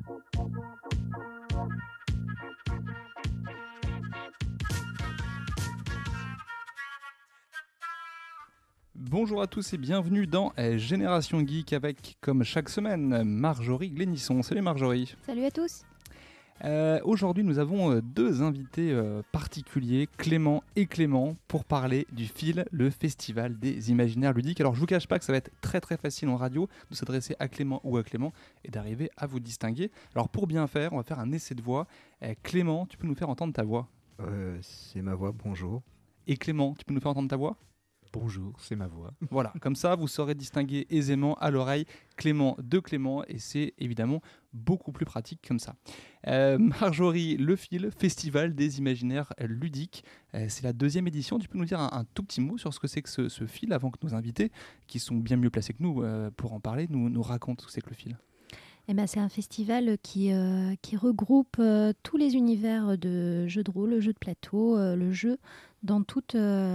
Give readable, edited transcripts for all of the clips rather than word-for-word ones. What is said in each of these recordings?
Bonjour à tous et bienvenue dans Génération Geek avec, comme chaque semaine, Marjorie Glénisson. Salut Marjorie. Salut à tous. Aujourd'hui, nous avons deux invités particuliers, Clément et Clément, pour parler du FIL, le Festival des Imaginaires Ludiques. Alors, je vous cache pas que ça va être très très facile en radio de s'adresser à Clément ou à Clément et d'arriver à vous distinguer. Alors, pour bien faire, on va faire un essai de voix. Clément, tu peux nous faire entendre ta voix? C'est ma voix, bonjour. Et Clément, tu peux nous faire entendre ta voix? Bonjour, c'est ma voix. Voilà, comme ça, vous saurez distinguer aisément à l'oreille Clément de Clément, et c'est évidemment beaucoup plus pratique comme ça. Marjorie, le FIL, Festival des Imaginaires Ludiques, c'est la deuxième édition. Tu peux nous dire un tout petit mot sur ce que c'est que ce FIL, avant que nos invités, qui sont bien mieux placés que nous pour en parler, nous racontent ce que c'est que le FIL? Eh ben, c'est un festival qui regroupe tous les univers de jeux de rôle, le jeu de plateau, le jeu dans toute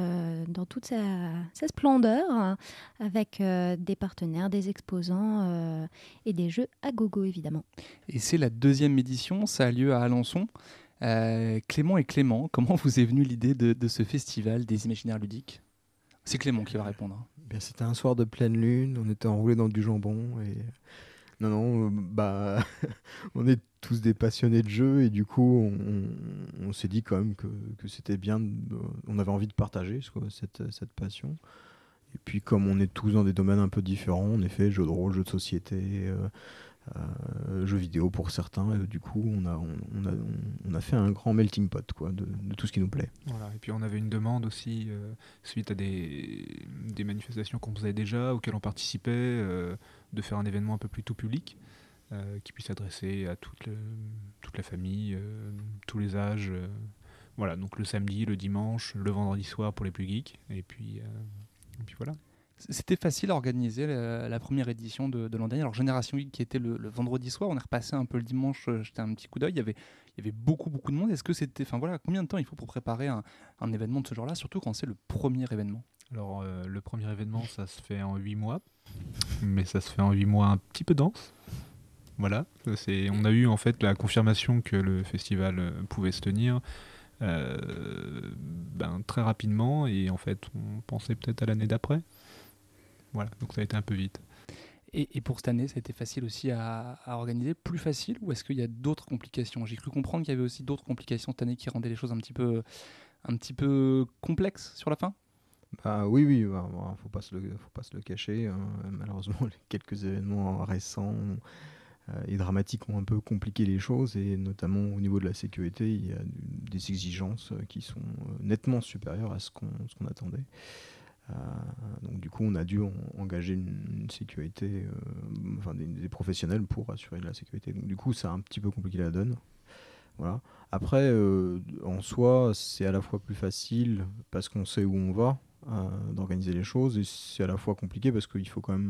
sa splendeur, hein, avec des partenaires, des exposants et des jeux à gogo évidemment. Et c'est la deuxième édition, ça a lieu à Alençon. Clément et Clément, comment vous est venue l'idée de ce festival des imaginaires ludiques? C'est Clément qui va répondre. Bien, c'était un soir de pleine lune, on était enroulés dans du jambon et... Non, on est tous des passionnés de jeux et du coup on s'est dit quand même que c'était bien, on avait envie de partager cette passion. Et puis comme on est tous dans des domaines un peu différents, en effet, jeux de rôle, jeux de société, jeux vidéo pour certains, et du coup on a fait un grand melting pot quoi, de tout ce qui nous plaît. Voilà. Et puis on avait une demande aussi, suite à des manifestations qu'on faisait déjà, auxquelles on participait, de faire un événement un peu plus tout public, qui puisse s'adresser à toute la famille, tous les âges. Voilà, donc le samedi, le dimanche, le vendredi soir pour les plus geeks, et puis voilà. C'était facile à organiser la première édition de l'an dernier. Alors Génération Geek qui était le vendredi soir, on est repassé un peu le dimanche, jeté un petit coup d'œil, il y avait beaucoup de monde. Est-ce que c'était, enfin voilà, combien de temps il faut pour préparer un événement de ce genre-là, surtout quand c'est le premier événement? Alors le premier événement, ça se fait en 8 mois, mais ça se fait en 8 mois un petit peu dense. Voilà, on a eu en fait la confirmation que le festival pouvait se tenir très rapidement, et en fait on pensait peut-être à l'année d'après. Voilà, donc ça a été un peu vite. Et pour cette année, ça a été facile aussi à organiser, plus facile, ou est-ce qu'il y a d'autres complications? J'ai cru comprendre qu'il y avait aussi d'autres complications cette année qui rendaient les choses un petit peu complexes sur la fin. Oui, faut pas se le cacher. Malheureusement, les quelques événements récents et dramatiques ont un peu compliqué les choses, et notamment au niveau de la sécurité, il y a des exigences qui sont nettement supérieures à ce qu'on attendait. Donc du coup on a dû engager une sécurité, des professionnels pour assurer la sécurité. Donc du coup ça a un petit peu compliqué la donne. Voilà. Après en soi c'est à la fois plus facile parce qu'on sait où on va d'organiser les choses, et c'est à la fois compliqué parce qu'il faut quand même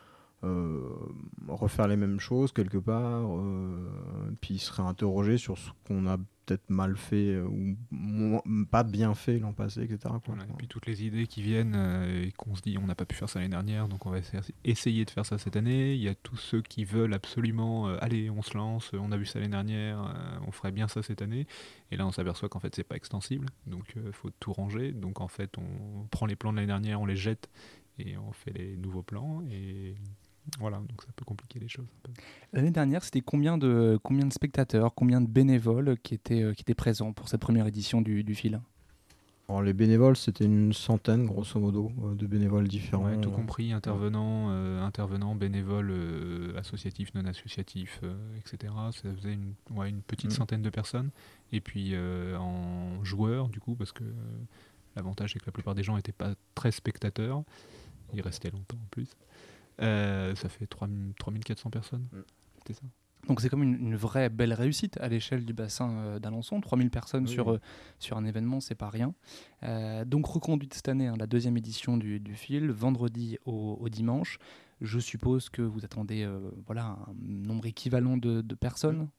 refaire les mêmes choses quelque part, puis se réinterroger sur ce qu'on a peut-être mal fait ou pas bien fait l'an passé, etc. Quoi. Voilà, et puis toutes les idées qui viennent et qu'on se dit on n'a pas pu faire ça l'année dernière, donc on va essayer de faire ça cette année. Il y a tous ceux qui veulent absolument allez, on se lance, on a vu ça l'année dernière, on ferait bien ça cette année, et là on s'aperçoit qu'en fait c'est pas extensible, donc il faut tout ranger. Donc en fait on prend les plans de l'année dernière, on les jette et on fait les nouveaux plans, et voilà, donc ça peut compliquer les choses un peu. L'année dernière, c'était combien de spectateurs, combien de bénévoles qui étaient présents pour cette première édition du FIL? Alors, les bénévoles, c'était une centaine, grosso modo, de bénévoles différents. Ouais, tout compris, intervenants, bénévoles, associatifs, non associatifs, etc. Ça faisait une petite centaine de personnes. Et puis en joueurs, du coup, parce que l'avantage, c'est que la plupart des gens n'étaient pas très spectateurs. Ils restaient longtemps en plus. Ça fait 3400 personnes, c'était ça. Donc c'est comme une vraie belle réussite à l'échelle du bassin d'Alençon. 3000 personnes sur un événement, c'est pas rien. Donc reconduite cette année, la deuxième édition du FIL, vendredi au dimanche. Je suppose que vous attendez un nombre équivalent de personnes.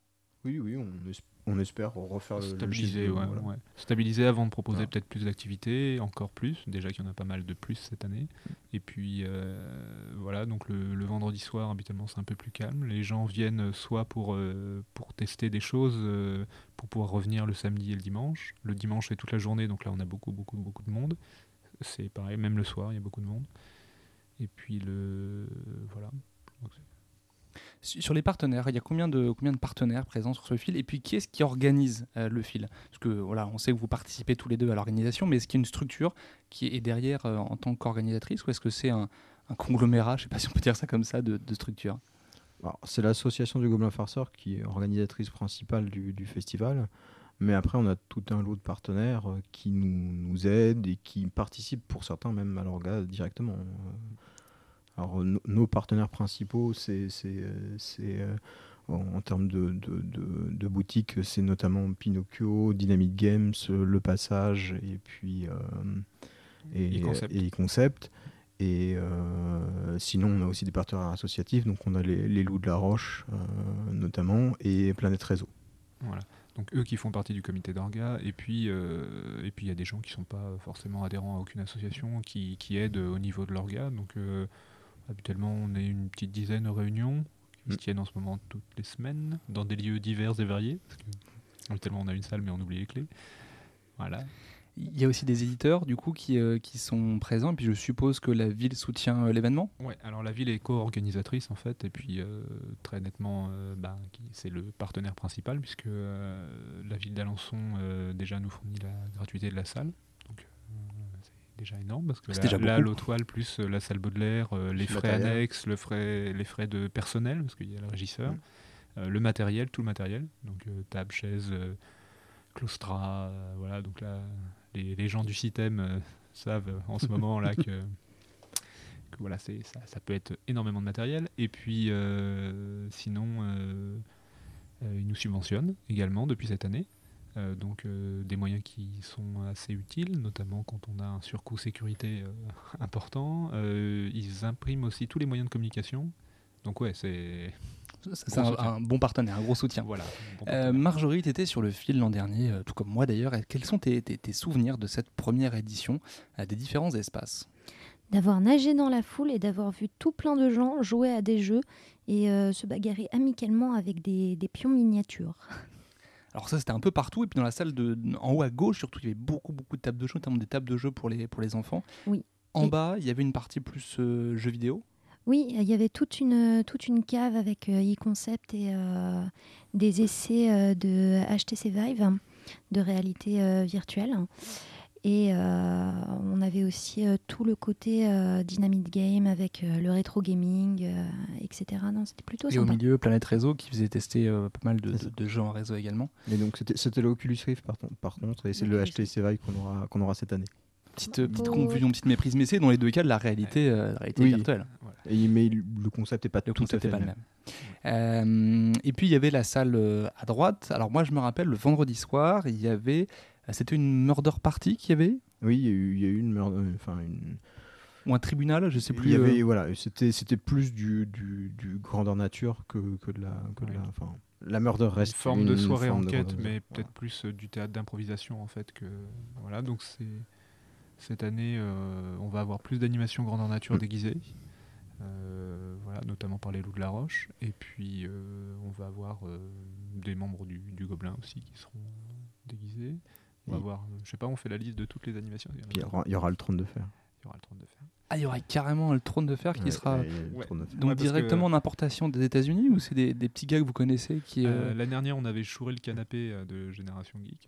Oui, on espère refaire stabiliser, voilà. Stabiliser avant de proposer peut-être plus d'activités, encore plus. Déjà qu'il y en a pas mal de plus cette année. Et puis voilà, donc le vendredi soir, habituellement, c'est un peu plus calme. Les gens viennent soit pour tester des choses, pour pouvoir revenir le samedi et le dimanche. Le dimanche, c'est toute la journée, donc là, on a beaucoup de monde. C'est pareil, même le soir, il y a beaucoup de monde. Et puis voilà. Donc, Sur les partenaires, il y a combien de partenaires présents sur ce fil? Et puis, qui est-ce qui organise le fil? Parce que voilà, on sait que vous participez tous les deux à l'organisation, mais est-ce qu'il y a une structure qui est derrière en tant qu'organisatrice, ou est-ce que c'est un conglomérat, je ne sais pas si on peut dire ça comme ça, de structures? Alors, c'est l'association du Gobelin Farceur qui est organisatrice principale du festival. Mais après, on a tout un lot de partenaires qui nous aident et qui participent, pour certains même à l'orga directement. Alors, nos partenaires principaux, en termes de boutiques, c'est notamment Pinocchio, Dynamite Games, Le Passage et puis e-Concept. Et sinon, on a aussi des partenaires associatifs, donc on a les Loups de la Roche notamment, et Planète Réseau. Voilà. Donc eux qui font partie du comité d'orga, et puis il y a des gens qui ne sont pas forcément adhérents à aucune association, qui aident au niveau de l'orga. Donc habituellement, on est une petite dizaine de réunions qui se tiennent en ce moment toutes les semaines, dans des lieux divers et variés. Parce que, habituellement, on a une salle, mais on oublie les clés. Voilà. Il y a aussi des éditeurs du coup qui sont présents, et puis je suppose que la ville soutient l'événement. Ouais, alors la ville est co-organisatrice en fait, et puis très nettement, c'est le partenaire principal, puisque la ville d'Alençon déjà nous fournit la gratuité de la salle, donc c'est déjà énorme, parce que là l'eau toile plus la salle Baudelaire, les frais annexes, les frais de personnel, parce qu'il y a le régisseur, le matériel, tout le matériel, donc table, chaise, claustra, voilà, donc là les gens du système savent en ce moment là que voilà, ça peut être énormément de matériel. Et puis sinon ils nous subventionnent également depuis cette année, donc des moyens qui sont assez utiles, notamment quand on a un surcoût sécurité important. Ils impriment aussi tous les moyens de communication, donc ouais, c'est un bon partenaire, un gros soutien. Voilà, Marjorie, tu étais sur le fil l'an dernier, tout comme moi d'ailleurs. Quels sont tes souvenirs de cette première édition des différents espaces? D'avoir nagé dans la foule et d'avoir vu tout plein de gens jouer à des jeux et se bagarrer amicalement avec des pions miniatures. Alors ça, c'était un peu partout. Et puis dans la salle en haut à gauche, surtout, il y avait beaucoup de tables de jeux, notamment des tables de jeux pour les enfants. Oui. En bas, il y avait une partie plus jeux vidéo. Oui, il y avait toute une cave avec e-Concept et des essais de HTC Vive, de réalité virtuelle. Et on avait aussi tout le côté Dynamite Game avec le rétro gaming, etc. Non, c'était plutôt sympa. Et au milieu, Planète Réseau qui faisait tester pas mal de jeux en réseau également. Et donc c'était l'Oculus Rift par contre, et c'est le HTC Vive qu'on aura cette année. Petite confusion, petite méprise, mais c'est dans les deux cas de la réalité virtuelle. Voilà. Mais le concept n'est pas tout à fait le même. Et puis il y avait la salle à droite. Alors moi je me rappelle, le vendredi soir, il y avait... C'était une murder party qu'il y avait? Oui, il y a eu une murder... Ou un tribunal, je sais plus. Il y avait, voilà, c'était plus du grandeur nature que de la... La murder reste une forme de soirée enquête, mais peut-être plus du théâtre d'improvisation en fait que... Voilà, donc cette année, on va avoir plus d'animations grandeur nature déguisées, voilà, notamment par les Loups de la Roche. Et puis, on va avoir des membres du Gobelin aussi qui seront déguisés. On va voir, je sais pas, on fait la liste de toutes les animations. Il y aura le trône de fer. Ah, il y aura carrément le trône de fer qui sera... Donc directement en importation des États-Unis, ou c'est des petits gars que vous connaissez qui... L'année dernière, on avait chouré le canapé de Génération Geek.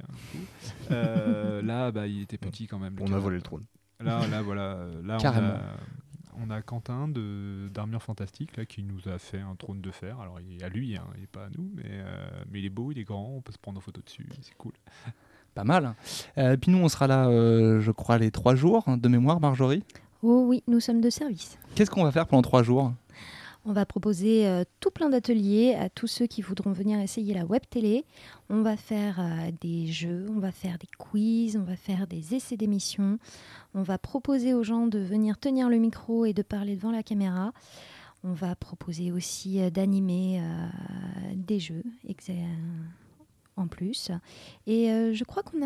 Là, il était petit quand même. On a volé le trône. Là, voilà. Là, on a Quentin d'Armure Fantastique là, qui nous a fait un trône de fer. Alors, il est à lui, il n'est pas à nous, mais il est beau, il est grand, on peut se prendre en photo dessus, c'est cool. Pas mal. Puis nous, on sera là, je crois, les 3 jours de mémoire, Marjorie. Oh oui, nous sommes de service. Qu'est-ce qu'on va faire pendant 3 jours? On va proposer tout plein d'ateliers à tous ceux qui voudront venir essayer la web télé. On va faire des jeux, on va faire des quiz, on va faire des essais d'émissions. On va proposer aux gens de venir tenir le micro et de parler devant la caméra. On va proposer aussi d'animer des jeux en plus. Et je crois qu'on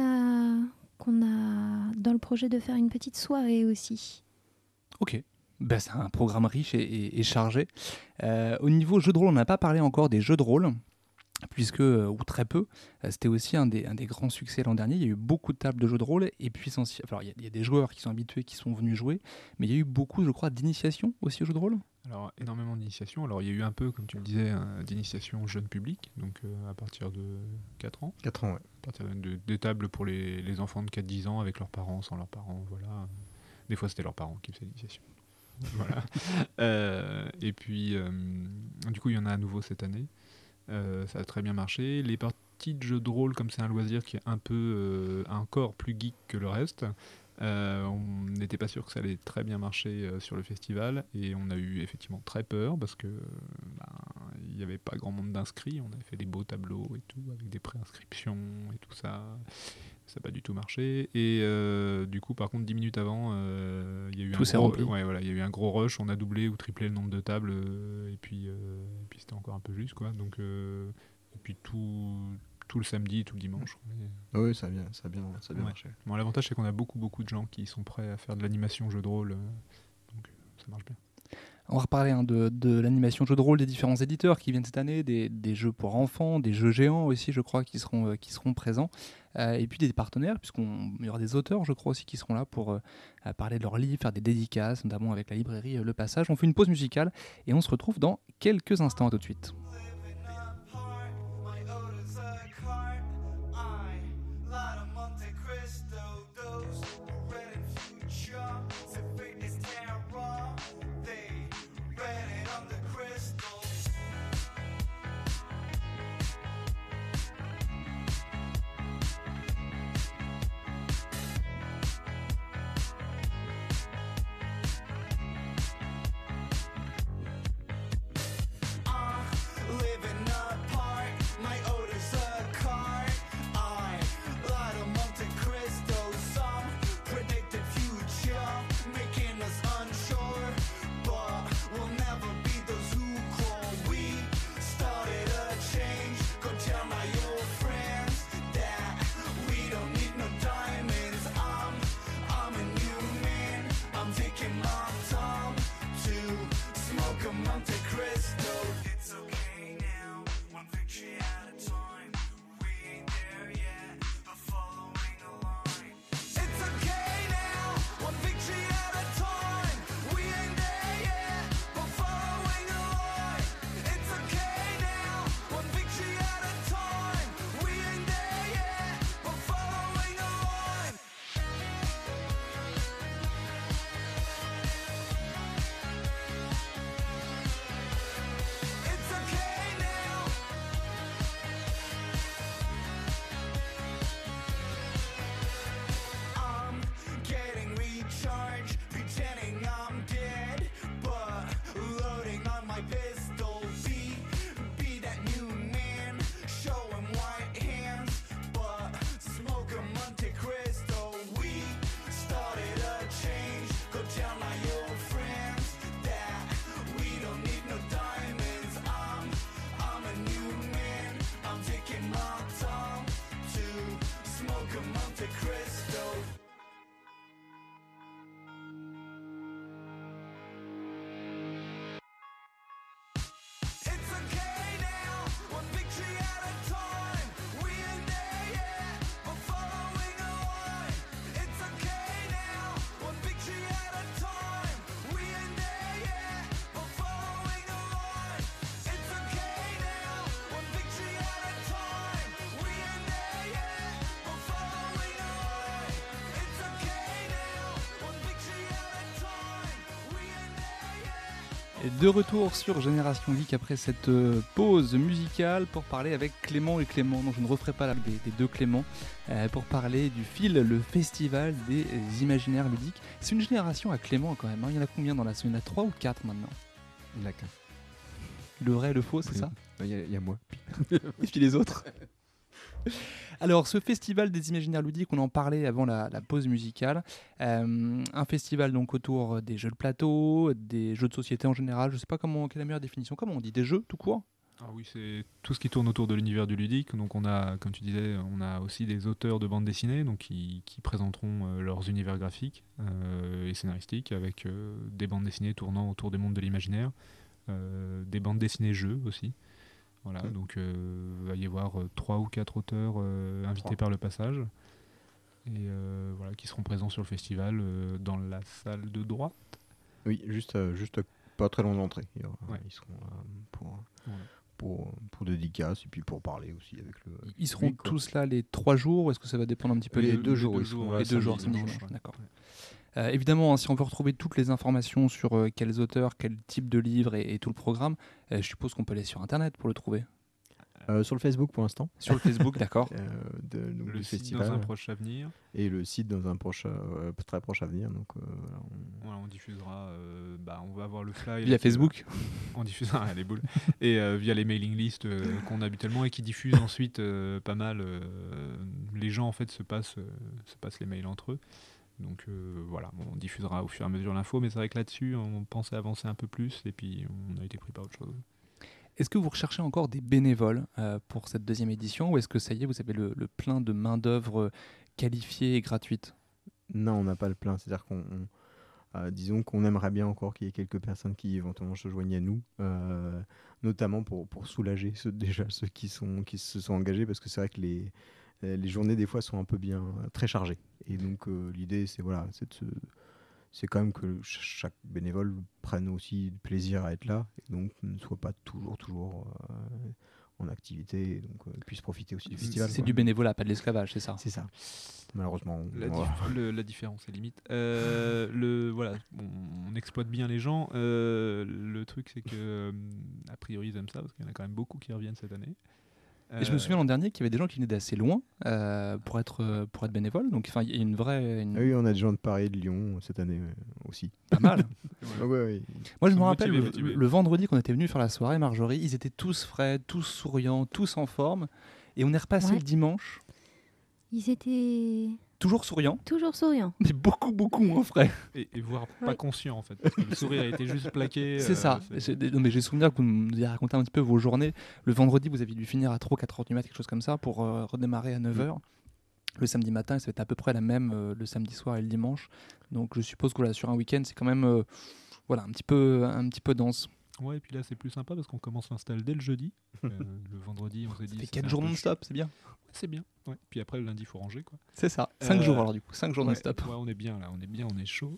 a dans le projet de faire une petite soirée aussi. Ok. Ben, c'est un programme riche et chargé. Au niveau jeux de rôle, on n'a pas parlé encore des jeux de rôle, puisque, ou très peu, c'était aussi un des grands succès l'an dernier. Il y a eu beaucoup de tables de jeux de rôle, et puis alors, il y a des joueurs qui sont habitués, qui sont venus jouer, mais il y a eu beaucoup, je crois, d'initiations aussi aux jeux de rôle. Alors, énormément d'initiations. Alors, il y a eu un peu, comme tu le disais, d'initiation jeune public, donc à partir de 4 ans. 4 ans, ouais. À partir des tables pour les enfants de 4-10 ans avec leurs parents, sans leurs parents, voilà. Des fois, c'était leurs parents qui faisaient l'initiation. Voilà. Et puis, du coup, il y en a à nouveau cette année. Ça a très bien marché. Les parties de jeux de rôle, comme c'est un loisir qui est un peu encore plus geek que le reste, on n'était pas sûr que ça allait très bien marcher sur le festival, et on a eu effectivement très peur parce que il n'y avait pas grand monde d'inscrits. On avait fait des beaux tableaux et tout avec des préinscriptions et tout ça. Ça n'a pas du tout marché. Et du coup, par contre, 10 minutes avant, il y a eu il y a eu un gros rush. On a doublé ou triplé le nombre de tables. Et puis c'était encore un peu juste, quoi. Donc, et puis tout le samedi, tout le dimanche. Oui, ça a bien marché. Bon, l'avantage, c'est qu'on a beaucoup de gens qui sont prêts à faire de l'animation jeu de rôle. Donc, ça marche bien. On va reparler de l'animation jeu de rôle des différents éditeurs qui viennent cette année, des jeux pour enfants, des jeux géants aussi, je crois, qui seront présents. Et puis des partenaires, puisqu'il y aura des auteurs, je crois aussi, qui seront là pour parler de leurs livres, faire des dédicaces, notamment avec la librairie Le Passage. On fait une pause musicale et on se retrouve dans quelques instants. À tout de suite. De retour sur Génération Geek après cette pause musicale pour parler avec Clément et Clément. Non, je ne referai pas la des deux Clément pour parler du FIL, le Festival des Imaginaires Ludiques. C'est une génération à Clément quand même. Hein. Il y en a combien dans la semaine? Il y en a 3 ou 4 maintenant? Il n'y en a qu'un. Le vrai et le faux, c'est ça? Il y a moi. Et puis les autres. Alors, ce festival des imaginaires ludiques, on en parlait avant la pause musicale. Un festival donc autour des jeux de plateau, des jeux de société en général. Je ne sais pas quelle est la meilleure définition. Comment on dit? Des jeux tout court? Ah oui, c'est tout ce qui tourne autour de l'univers du ludique. Donc on a, comme tu disais, on a aussi des auteurs de bande dessinée donc qui présenteront leurs univers graphiques et scénaristiques avec des bandes dessinées tournant autour des mondes de l'imaginaire, des bandes dessinées jeux aussi. Voilà, donc il va y avoir 3 ou 4 auteurs invités par le passage et voilà, qui seront présents sur le festival dans la salle de droit. Oui, juste pas très loin de l'entrée. Ouais. Ils seront là pour, Voilà. pour dédicace et puis pour parler aussi avec le. Ils seront public, quoi. tous là les 3 jours ou est-ce que ça va dépendre un petit peu Les des 2 jours. deux Ils seront jours, là les 2 jours, samedi, samedi, dimanche. dimanche, d'accord. Évidemment, hein, si on veut retrouver toutes les informations sur quels auteurs, quel type de livre et tout le programme, je suppose qu'on peut aller sur Internet pour le trouver. Sur le Facebook pour l'instant. Sur le Facebook, d'accord. Le Du site festival. dans un proche avenir. Et le site dans un très proche avenir. Donc, Voilà, on diffusera, on va avoir le fly. Via Facebook. On diffusera les boules. Et via les mailing lists qu'on a habituellement et qui diffusent ensuite pas mal. Les gens en fait se passent les mails entre eux. Donc voilà, on diffusera au fur et à mesure l'info. Mais c'est vrai que là-dessus, on pensait avancer un peu plus et puis on a été pris par autre chose. Est-ce que vous recherchez encore des bénévoles pour cette deuxième édition ou est-ce que ça y est, vous avez le plein de main-d'œuvre qualifiée et gratuite? non, on n'a pas le plein. C'est-à-dire disons qu'on aimerait bien encore qu'il y ait quelques personnes qui éventuellement se joignent à nous, notamment pour soulager ceux qui se sont engagés, parce que c'est vrai que les journées des fois sont un peu bien très chargées. Et donc l'idée c'est quand même que chaque bénévole prenne aussi plaisir à être là et donc ne soit pas toujours en activité et donc puisse profiter aussi du festival. C'est quoi. du bénévolat, pas de l'esclavage, c'est ça? C'est ça. Malheureusement. La différence est limite. Voilà, on exploite bien les gens. Le truc, c'est que, a priori, ils aiment ça parce qu'il y en a quand même beaucoup qui reviennent cette année. Et je me souviens l'an dernier qu'il y avait des gens qui venaient d'assez loin pour être bénévoles. Donc il y a une vraie. Oui, on a des gens de Paris et de Lyon cette année aussi. Pas mal. Ouais. Moi, je me Motivé, rappelle motivé. le vendredi qu'on était venu faire la soirée, Marjorie, ils étaient tous frais, tous souriants, tous en forme. Et on est repassé Ouais. le dimanche, Ils étaient toujours souriants, toujours souriants. mais beaucoup moins frais. Et voire pas Ouais. conscient en fait. Parce que le sourire a été juste plaqué. C'est ça. Non, mais j'ai souvenir que vous nous avez raconté un petit peu vos journées. Le vendredi, vous aviez dû finir à 3 ou 4 heures du mat, quelque chose comme ça, pour redémarrer à 9 heures. Le samedi matin, ça va être à peu près la même le samedi soir et le dimanche. Donc je suppose que voilà, sur un week-end, c'est quand même un petit peu dense. Ouais, et puis là c'est plus sympa parce qu'on commence l'install dès le jeudi. Le vendredi, on s'est dit. Ça fait c'était 4 un jours peu non-stop, c'est bien. C'est bien. Ouais. Puis après le lundi, il faut ranger quoi. C'est ça. 5 Euh, jours alors du coup, 5 jours Ouais, non-stop. ouais, on est bien là, on est chaud.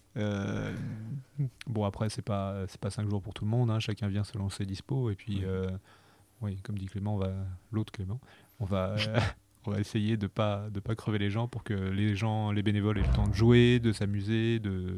Bon après c'est pas 5 jours pour tout le monde, hein. Chacun vient selon ses dispos et puis oui, comme dit Clément, l'autre Clément, on va on va essayer de pas crever les gens pour que les bénévoles aient le temps de jouer, de s'amuser,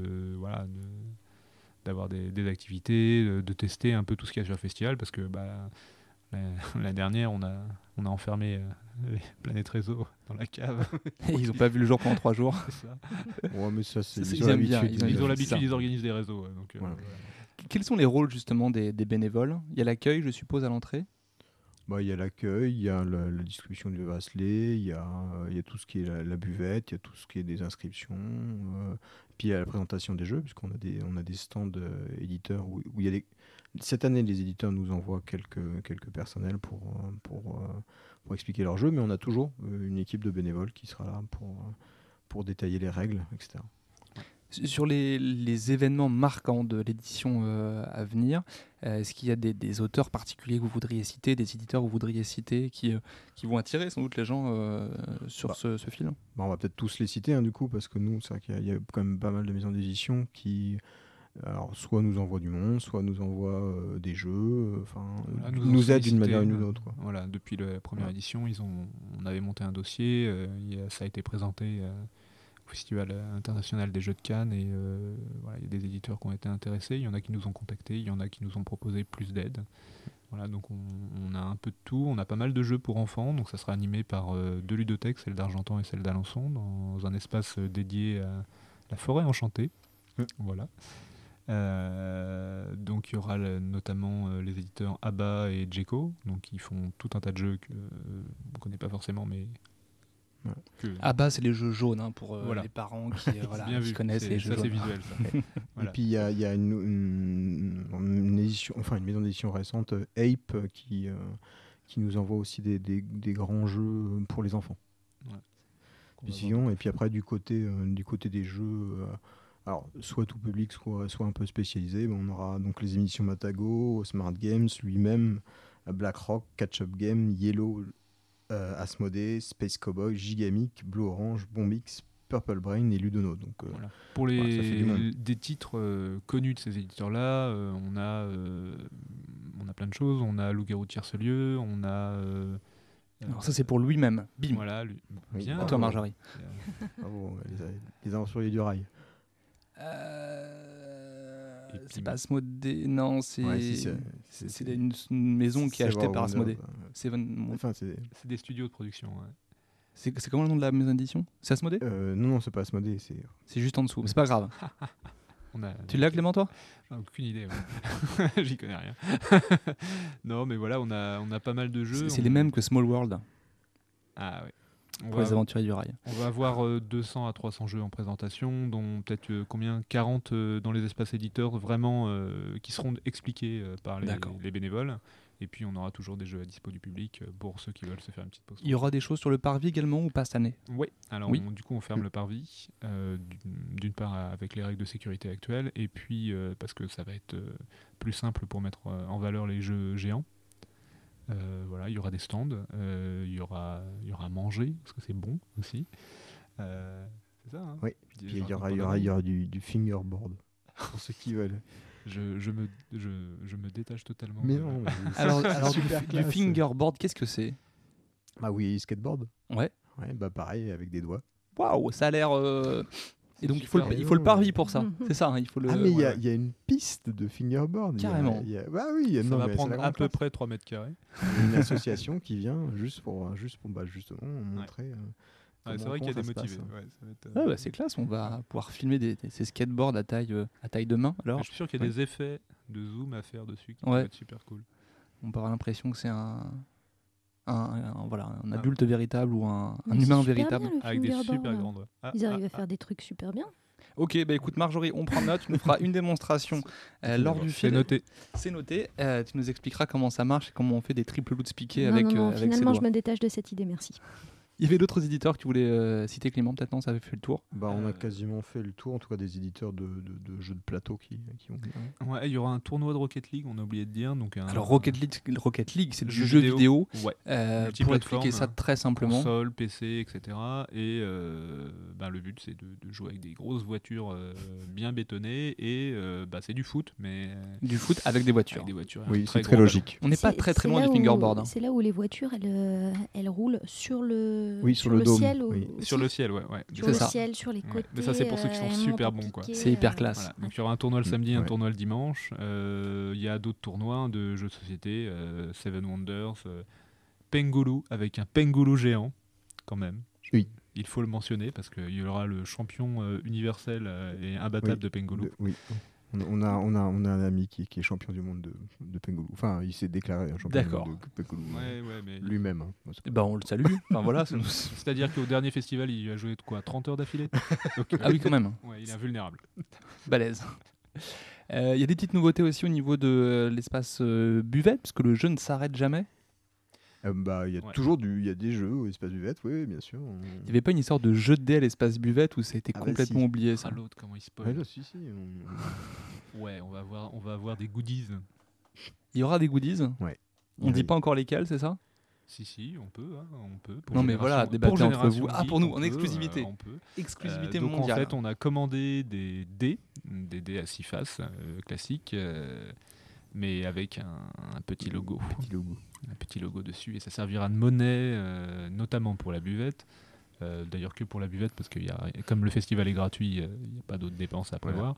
d'avoir des activités, de tester un peu tout ce qu'il y a sur le festival parce que l'année dernière on a enfermé les Planètes Réseau dans la cave. Ils n'ont pas vu le jour pendant 3 jours. C'est ça. Ouais, mais ça, c'est Ils aiment bien, Ils ont l'habitude, ça. ils organisent des réseaux. Donc, Voilà. Quels sont les rôles justement des bénévoles? Il y a l'accueil, je suppose, à l'entrée. Il y a l'accueil, il y a la distribution du bracelet, il y a tout ce qui est la buvette, il y a tout ce qui est des inscriptions, puis il y a la présentation des jeux, puisqu'on a des stands éditeurs où il y a cette année, les éditeurs nous envoient quelques personnels pour expliquer leurs jeux, mais on a toujours une équipe de bénévoles qui sera là pour détailler les règles, etc. Sur les événements marquants de l'édition à venir, est-ce qu'il y a des auteurs particuliers que vous voudriez citer, des éditeurs que vous voudriez citer qui vont attirer sans doute les gens sur ce fil? On va peut-être tous les citer, hein, du coup, parce que nous, c'est vrai qu'il y a quand même pas mal de maisons d'édition qui, alors, soit nous envoient du monde, soit nous envoient des jeux, Voilà, nous aident d'une sollicité, manière ou d'une autre, quoi. Voilà, depuis la première édition, on avait monté un dossier, ça a été présenté au Festival international des Jeux de Cannes et il y a des éditeurs qui ont été intéressés, il y en a qui nous ont contactés, il y en a qui nous ont proposé plus d'aide. Voilà, donc on a un peu de tout, on a pas mal de jeux pour enfants, donc ça sera animé par deux ludothèques, celle d'Argentan et celle d'Alençon, dans un espace dédié à la forêt enchantée. Voilà. Donc il y aura notamment les éditeurs ABBA et Djeco, donc qui font tout un tas de jeux qu'on ne connaît pas forcément, mais Que- Ah bah c'est les jeux jaunes pour Voilà. les parents qui, Bien qui vu, connaissent les jeux ça c'est jaunes. visuel. Ça. Voilà. Et puis il y a une édition, enfin une maison d'édition récente, Ape, qui nous envoie aussi des grands jeux pour les enfants. Qu'on va Vision. Et puis après du côté des jeux, alors soit tout public, soit un peu spécialisé, on aura donc les émissions Matago, Smart Games, lui-même, BlackRock, Catch-Up Game, Yellow, Asmodee, Space Cowboy, Gigamic, Blue Orange, Bombix, Purple Brain et Ludono. Donc Voilà. Pour voilà, ça fait du monde. des titres connus de ces éditeurs-là, on a plein de choses. On a Loup-garou Tierce-lieu, on a... Alors ça c'est pour lui-même. Bim. Voilà, Oui, bien. À toi Marjorie. bravo, les aventuriers du rail. Et puis- C'est pas Asmodée, non, c'est Ouais, si, c'est une maison qui est achetée par Asmodée. Enfin, c'est C'est des studios de production. Ouais. C'est comment le nom de la maison d'édition? C'est Asmodée? non, c'est pas Asmodée, C'est juste en dessous, mais c'est pas grave. On a, Tu l'as Clément toi? Ah, aucune idée. Ouais. J'y connais rien. Non, mais voilà, on a pas mal de jeux. C'est les mêmes que Small World Ah ouais. pour les aventuriers du rail. On va avoir 200 à 300 jeux en présentation, dont peut-être combien 40 dans les espaces éditeurs vraiment qui seront expliqués par D'accord. les bénévoles. Et puis on aura toujours des jeux à dispo du public pour ceux qui veulent se faire une petite pause. Il y aura des choses sur le parvis également ou pas cette année? Oui, alors Oui. du coup on ferme le parvis, d'une part avec les règles de sécurité actuelles, et puis parce que ça va être plus simple pour mettre en valeur les jeux géants. Voilà, il y aura des stands, il y aura à manger, parce que c'est bon aussi. C'est ça, hein. Oui. Des Puis gens il y aura, qui il y font aura, de il y la aura du fingerboard pour ceux qui veulent. Je me détache totalement. Mais de- non, mais Alors super du classe. fingerboard, qu'est-ce que c'est? Ah oui, skateboard. Ouais. Ouais, bah pareil avec des doigts. Waouh, ça a l'air. Et donc super il faut le parvis pour ça. Mhm. C'est ça, hein, il faut le. Ah mais il y a- ouais. il y a une piste de fingerboard. Carrément. Bah oui, Ça non, va mais c'est prendre la à grande peu classe. près 3 mètres carrés. Une association qui vient juste pour bah, justement montrer. Ouais, c'est vrai qu'il y a des motivés. Ouais, ça va être, Ah bah, c'est classe, on va pouvoir filmer ces skateboards à taille de main. Alors, je suis sûr qu'il y a oui. des effets de zoom à faire dessus qui Ouais. vont être super cool. on peut avoir l'impression que c'est un Ah. adulte véritable ou un Mais c'est humain super véritable. bien, le Avec des fingerboard, super là. grandes. Ils arrivent à faire des trucs super bien. Ok, bah écoute Marjorie, on prend note, tu nous feras une démonstration lors du C'est film. noté. C'est noté. Tu nous expliqueras comment ça marche et comment on fait des triple loots piqués Non, avec, non, avec ses finalement, doigts. je me détache de cette idée, merci. Il y avait d'autres éditeurs qui voulaient citer Clément, peut-être non, ça avait fait le tour. Bah on a quasiment fait le tour, en tout cas des éditeurs de jeux de plateau qui vont venir. Ouais, il y aura un tournoi de Rocket League, on a oublié de dire. Donc Alors Rocket League, c'est du jeu jeu vidéo. Ouais. Pour Multiplateforme, expliquer ça très simplement. Console, PC, etc. Et le but c'est de jouer avec des grosses voitures bien bétonnées et c'est du foot, mais Du foot avec des voitures. avec des voitures. Oui, c'est gros très logique. On n'est pas C'est- très c'est loin là du où- fingerboard. C'est là où les voitures, elles roulent sur le, Oui, sur le dôme, ciel. oui. aussi. Sur le ciel, ouais. Sur C'est le ça. ciel, sur les Ouais. côtés. Mais ça, c'est pour ceux qui sont elles super montent bons, au quoi. piquet, C'est hyper classe. Voilà. Donc il y aura un tournoi le samedi, un Ouais. tournoi le dimanche. Il y a d'autres tournois de jeux de société, Seven Wonders, Pengulu avec un Pengulu géant, quand même. Oui. Il faut le mentionner parce qu'il y aura le champion universel et imbattable Oui. de Pengulu. Oui. On a un ami qui est champion du monde de Pengulu. Enfin, il s'est déclaré un champion du D'accord. monde de Pengulu. Ouais, mais Lui-même. Hein. Moi, c'est Eh ben, on le salue. Enfin, voilà, c'est- c'est-à-dire qu'au dernier festival, il a joué de quoi 30 heures d'affilée. Donc, Ah oui, quand même. ouais, il est invulnérable. Balèze. Il y a des petites nouveautés aussi au niveau de l'espace buvette, parce que le jeu ne s'arrête jamais. Il y a Ouais. toujours il y a des jeux au espace buvette, oui, bien sûr. Il n'y avait pas une histoire de jeu de dés à l'espace buvette où ça a été Ah bah complètement si. oublié ça. Ah, l'autre, comment il Ouais, spoil. là, si. Ouais, on va avoir des goodies. Il y aura des goodies. Ouais. On ne dit pas encore lesquels, c'est ça? Si, on peut. Non, mais voilà, Génération- débattez pour entre vous. Génération Ah, Geek, pour nous, on en peut, exclusivité. on peut. Exclusivité Donc mondiale. en fait, on a commandé des dés à 6 faces classiques, mais avec un petit logo. Un petit logo dessus, et ça servira de monnaie, notamment pour la buvette. D'ailleurs que pour la buvette, parce que comme le festival est gratuit, il n'y a pas d'autres dépenses à prévoir.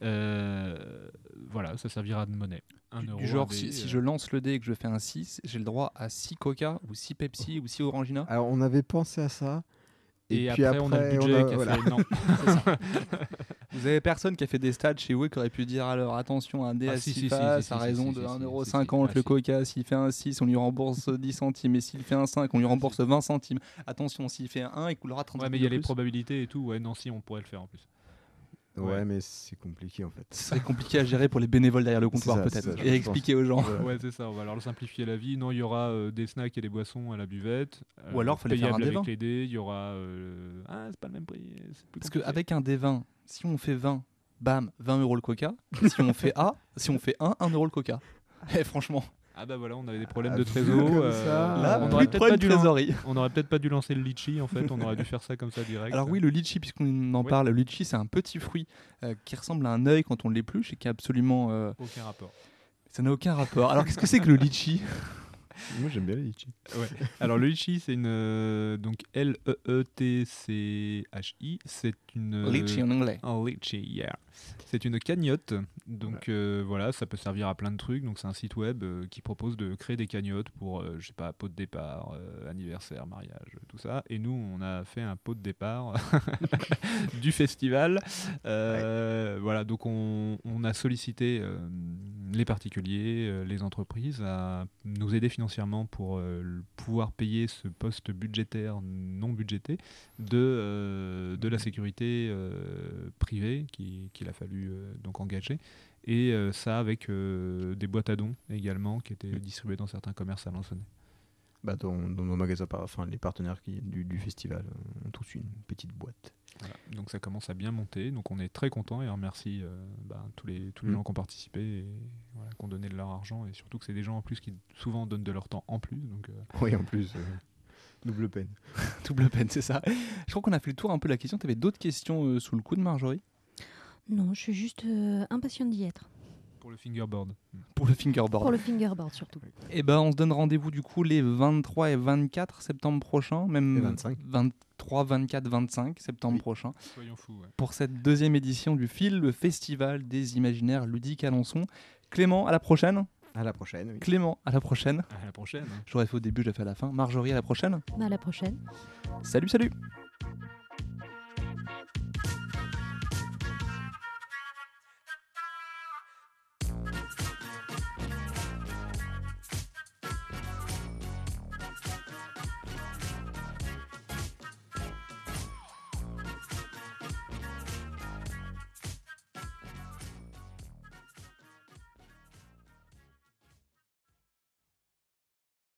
Voilà, ça servira de monnaie. Du genre, si je lance le dé et que je fais un 6, j'ai le droit à 6 Coca ou 6 Pepsi ou 6 Orangina. Alors, on avait pensé à ça. Et puis après, on a le budget qui a voilà. fait non. C'est ça. Vous avez personne qui a fait des stats chez vous et qui aurait pu dire alors attention, un dé à 6 faces, à raison de 1,50 €, le coca, s'il fait un 6, on lui rembourse 10 centimes, et s'il fait un 5, on lui rembourse 20 centimes. Attention, s'il fait un 1, il coulera 30 Ouais, centimes. mais il y a de les plus. probabilités et tout. Ouais, non, si, on pourrait le faire en plus. Ouais, mais c'est compliqué en fait. Ce serait compliqué à gérer pour les bénévoles derrière le comptoir, C'est ça, peut-être, je et pense. expliquer aux gens. Voilà. Ouais, c'est ça, on va leur simplifier la vie. Non, il y aura des snacks et des boissons à la buvette. Ou alors, fallait faire un payable D20. avec les dés. Il y aura. Ah, c'est pas le même prix. C'est plus Parce compliqué. qu'avec un D20, si on fait 20, bam, 20 € le coca. Si on fait 1 € le coca. Et franchement, Ah bah voilà, on avait des problèmes Ah, de vu trésor. comme ça, là, on plus aurait de problème de trésorerie. On aurait peut-être pas dû lancer le litchi en fait, on aurait dû faire ça comme ça direct. Alors oui, le litchi, puisqu'on en Oui. parle, le litchi, c'est un petit fruit qui ressemble à un œil quand on l'épluche et qui a absolument... Aucun rapport. ça n'a aucun rapport. Alors qu'est-ce que c'est que le litchi? Moi j'aime bien les litchis. Alors le litchi, c'est une donc Leetchi, c'est une Litchi en anglais. un litchi, yeah. C'est une cagnotte. Donc voilà, ça peut servir à plein de trucs. Donc c'est un site web qui propose de créer des cagnottes pour je sais pas, pot de départ, anniversaire, mariage, tout ça. Et nous, on a fait un pot de départ du festival. Voilà, donc on a sollicité les particuliers, les entreprises à nous aider financièrement pour pouvoir payer ce poste budgétaire non budgété de la sécurité privée qu'il a fallu donc engager. Et ça avec des boîtes à dons également qui étaient distribuées dans certains commerces à Lansonnais. Bah, dans nos magasins, enfin les partenaires du festival ont tous une petite boîte. Voilà. Donc ça commence à bien monter, donc on est très content et on remercie tous les gens qui ont participé et voilà, qui ont donné de leur argent, et surtout que c'est des gens en plus qui souvent donnent de leur temps en plus. Donc, Oui, en plus, double peine. Double peine, c'est ça. Je crois qu'on a fait le tour un peu de la question. Tu avais d'autres questions sous le coude, Marjorie? Non, je suis juste impatiente d'y être. pour le fingerboard. Pour le fingerboard. Pour le fingerboard surtout. Et ben, on se donne rendez-vous du coup les 23 et 24 septembre prochains, même Et 25. 23, 24, 25 septembre Oui. prochain, Soyons fous. Ouais. pour cette deuxième édition du FIL, le Festival des Imaginaires Ludiques Alençon. Clément, à la prochaine. À la prochaine. Oui. Clément, à la prochaine. À la prochaine. J'aurais fait au début, je l'ai fait à la fin. Marjorie, à la prochaine. À la prochaine. Salut, salut.